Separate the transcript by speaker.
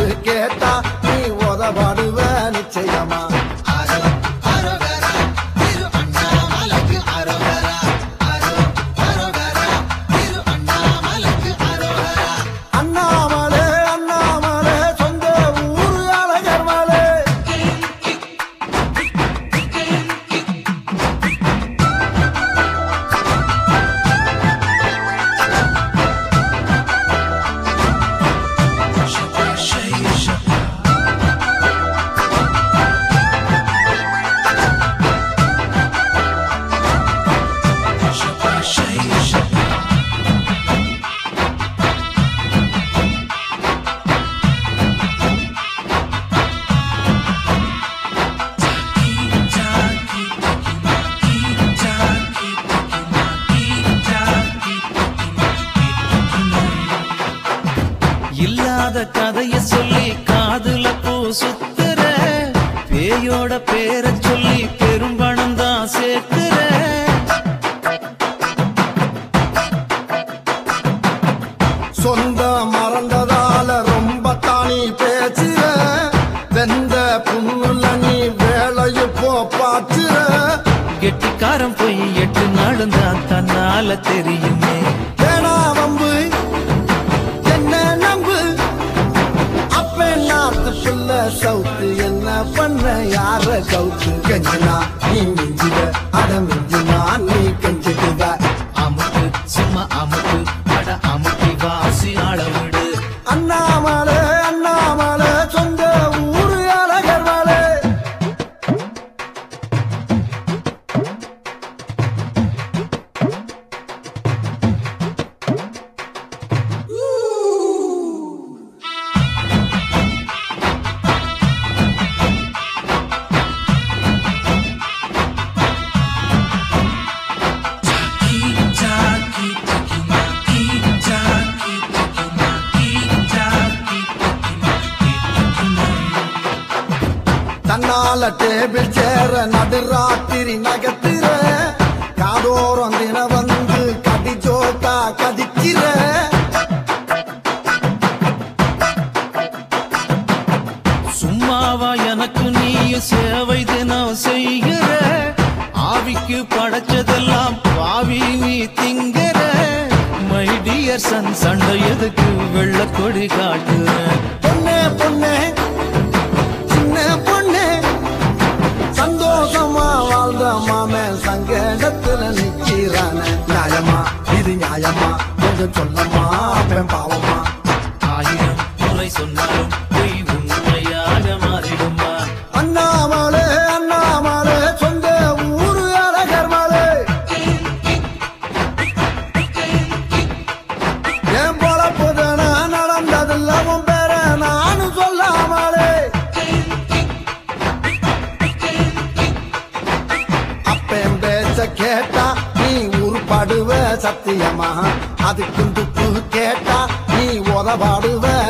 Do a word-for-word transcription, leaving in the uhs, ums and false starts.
Speaker 1: கேட்டா நீ உதவாடுவ நிச்சயமா.
Speaker 2: இல்லாத கதைய சொல்லி காதுல பூ சுத்துற, பேயோட பேரை சொல்லி பெரும்பணம் தான் சேர்க்கிற.
Speaker 1: சொந்த மறந்ததால ரொம்ப தானி பேச்சுற, வெந்த புண்ணுல நீ வேலையை போ பாச்சுற.
Speaker 2: கெட்டிக்காரம் போய் எட்டு நாளும் தான் தன்னால தெரியுமே.
Speaker 1: வேணா வம்பு என்ன நம்பு, அப்ப நாத்து புள்ள சவுத்து என்ன பண்ண யார கவுத்து. கெஞ்சனா நீ மிஞ்சுவ, அட மிஞ்சுனா நீ கெஞ்சிடுவ.
Speaker 2: அமுக்கு சும்மா அமுக்கு, அட அமுக்கி வாசி அளவிடு.
Speaker 1: அண்ணாமலை அண்ணாமலை சொந்த ஊரு அழகர் மலை. தன்னால டேபிள் சேர நடுராத்திரி நகத்துற, காதோரம் தின வந்து கடி ஜோக்கா கதிக்கிற.
Speaker 2: சும்மாவா எனக்கு நீயும் சேவை தினம் செய்கிற, ஆவிக்கு படைச்சதெல்லாம் பாவி நீ திங்கிற. மை டியர் சன் சண்டை எதுக்கு வெள்ளக்கொடி காட்டுற.
Speaker 1: பொண்ணே பொண்ணே சின்ன பொண்ணே, சந்தோஷமா வாழ்ந்த மாமே சங்கடத்துல நிக்கிறான. நியாயமா இது நியாயமா, கொஞ்சம் சொல்லமா பெண் பாவமா.
Speaker 2: ஆயிரம் முறை சொன்னாலும் பொய் உண்மையாக மாறிடுமா.
Speaker 1: அண்ணாமலை அண்ணாமலை சொந்த ஊரு அழகர் மலை. என் போல புதன நடந்ததில்ல உன் பேர நானும் சொல்லாமலே. அப்பன் பேச்ச கேட்டா நீ உருப்படுவ சத்தியமா, அதுக்கு துப்பு கேட்டா நீ உதவாடுவ